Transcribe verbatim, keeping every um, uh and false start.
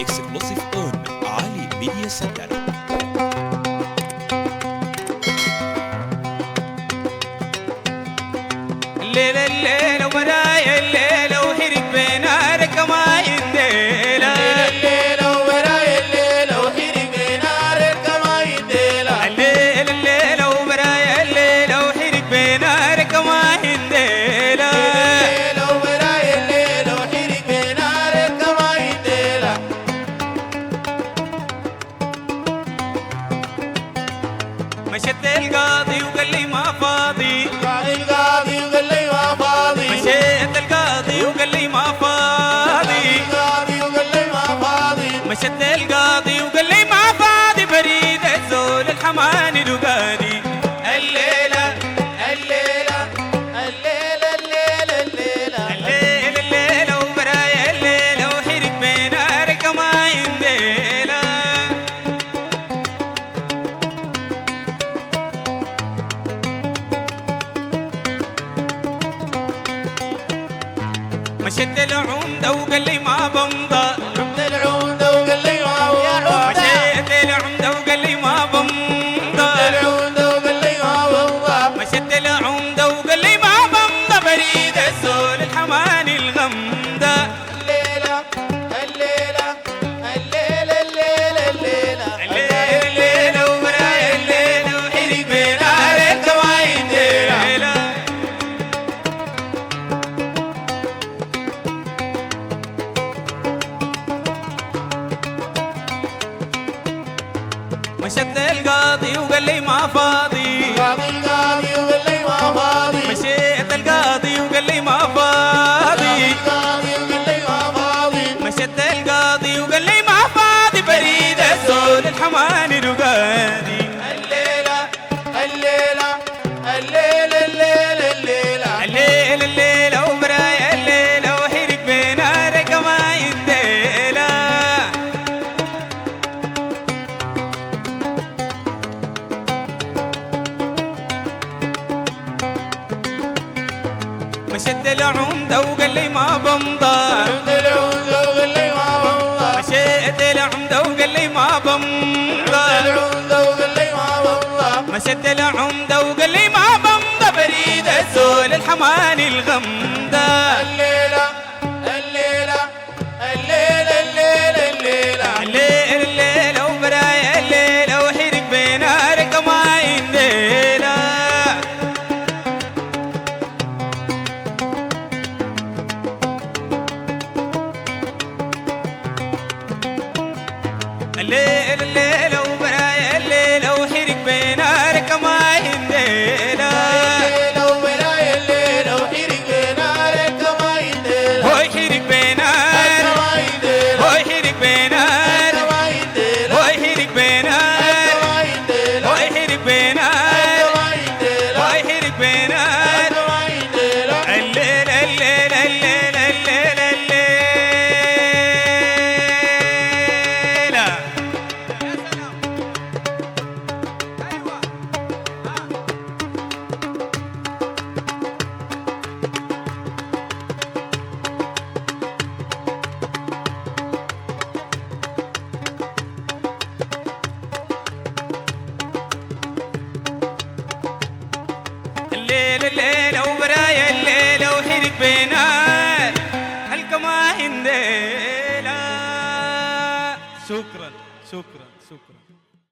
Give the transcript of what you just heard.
اكسكلوسيف اون علي ميديا سنتر. الليلة الليلة وبرايا الليلة وحرق بينا ركما ينديلا. الليلة وبرايا الليلة وحرق بينا ركما ينديلا. الليلة الليلة وبرايا الليلة وحرق بينا ركما ينديلا. الليلة وبرايا الليلة وحرق بينا ركما ينديلا. مشت القاضي وقال لي ما فاضي. القاضي القاضي وقال لي ما فاضي. مشيت القاضي وقال لي ما فاضي. القاضي وقال لي ما فاضي. مشت القاضي وقال لي ما فاضي بريد الزول الحماني لقادي. الليلة الليلة الليلة الليلة الليلة الليلة الليلة وبرايا الليلة وحرق بينا ركما ينديلا. مشت العمدة وقال لي ما بمضى. عمد العودة وقال لي ما يا عودة. مشيت العمدة وقال لي ما بمضى. العودة وقال لي ما والله. مشت العمدة وقال لي ما بمضى بريد الزول الحماني الغمدة. الليلة الليلة الليلة الليلة الليلة الليلة الليلة وبرايا الليلة وحرق بينا ركما ينديلا. مشت القاضي وقال لي ما فاضي. القاضي القاضي وقال لي ما فاضي. مشيت القاضي وقال لي ما فاضي. القاضي وقال لي ما فاضي. مشت القاضي وقال لي ما فاضي بريد الزول الحماني رقادي. الليلة الليلة الليلة الليلة الليلة الليلة الليلة وبرايا الليلة وحرق بينا ركما ينديلا. مشت العمدة وقال لي ما بمضى. عمد العودة وقال لي ما والله. مشيت العمدة وقال لي ما بمضى. العودة وقال لي ما والله. مشت العمدة وقال لي ما بمضى بريد الزول الحماني الغمدة. الليلة الليلة الليلة الليلة الليلة الليلة الليلة وبرايا الليلة وحرق بينا ركما ينديلا. الليلة الليلة وبرايا الليلة وحرق بينا ركما ينديلا. الليلة وبرايا الليلة وحرق بينا ركما ينديلا. هو يحرق بينا ركما ينديلا. هو يحرق بينا ركما ينديلا. هو يحرق بينا ركما ينديلا. هو يحرق بينا ركما ينديلا. هو يحرق بينا. ركما ينديلا. الليلة الليلة الليلة الليلة الليلة. يا سلام. أيوة. الليلة الليلة وبرايا الليلة وحرق بينا هالكما هنديلا. شكرا شكرا شكرا.